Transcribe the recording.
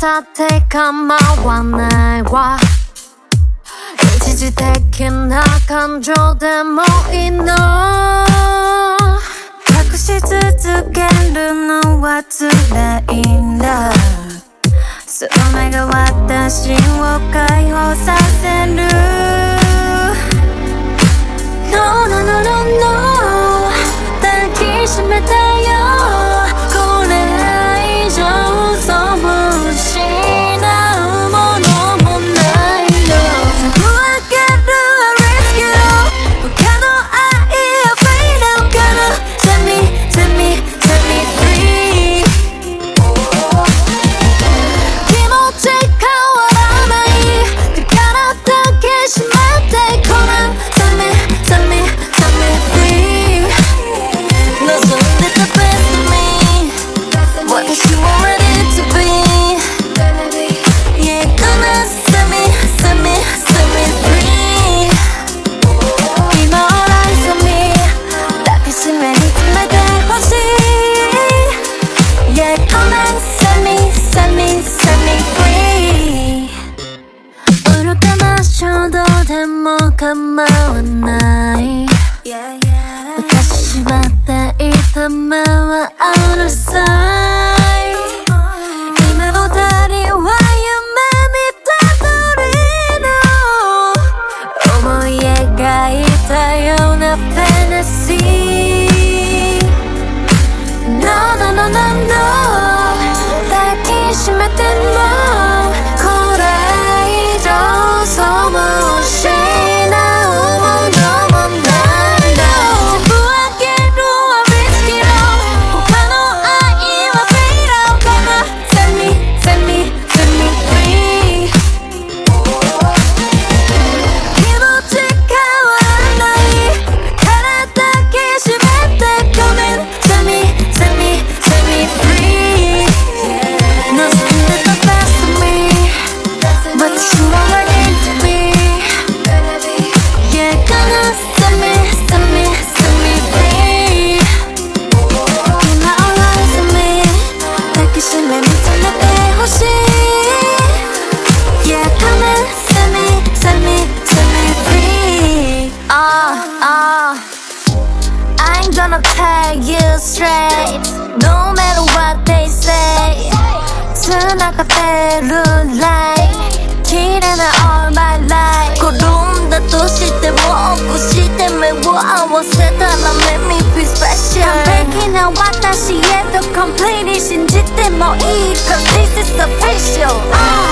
たって構わないわ。一時的な感情でもいいの。 隠し続けるのは辛いんだ。その目が私を解放させる。 No no no no no 抱きしめてよ。これ以上そう失うものもないよ。さばける rescue 他の愛は fade out から Set me set me set me free 気持ち変わらないだから抱きしめてごらん Set me set me set me free 望んでた best of me 私も ready to be Yeah gonna set me set me set me free 今 all eyes on me 抱きしめに詰めてほしい Yeah gonna set me set me set me free 愚かな衝動でも構わない私は抱いたまま out of sight 今の二人は夢見た通りの思い描いたようなファンタジー No no no no no 抱きしめてもこれ以上そうも失うものもないの。全部あげるはリスキーの他の愛は fade out から Set me set me set me free 気持ち変わらないから抱きしめてごめん Set me set me set me free 望んでた best of me 私も ready to be Yeah gonna set me set me set me free 今 all eyes on me 抱きしめ見つめてほしい Yeah gonna set me set me set me free I ain't gonna tell you straight No matter what they say 繋がってる like 綺麗な all my life 転んだとしても起こして目を合わせたら Let me be special 完璧な私へと completely 信じてもいい Cause this is official